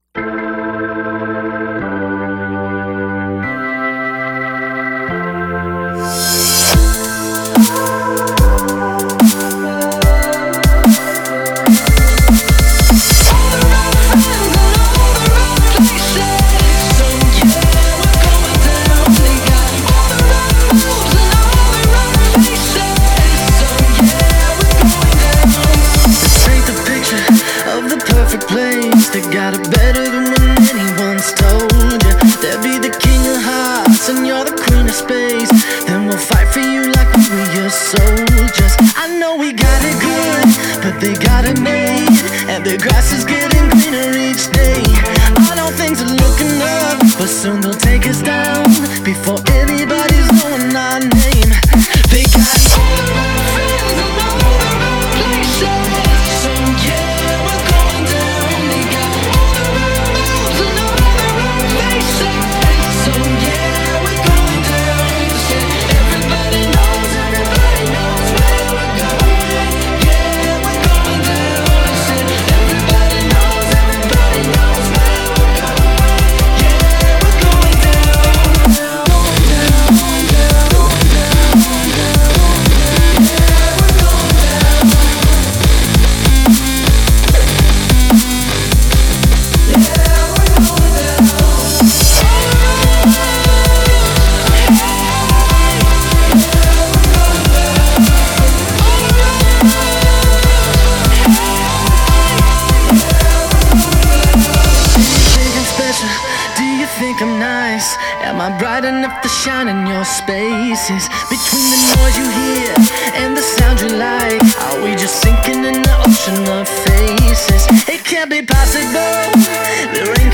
They got it better than when anyone's told you. They'll be the king of hearts and you're the queen of space. Then we'll fight for you like we were your soldiers. I know we got it good, but they got it made, and the grass is getting greener each day. I know things are looking up, but soon they'll take us down before anybody's knowing our name. They got all the wrong friends and all the wrong places. So yeah, we're going down. They got all the wrong moves and all the wrong faces. So yeah, we're going down. Everybody knows where we're going. Yeah, we're going down. Everybody knows where we're going. Yeah, we're going down. Think I'm nice? Am I bright enough to shine in your spaces? Between the noise you hear and the sound you like, are we just sinking in the ocean of faces? It can't be possible, there ain't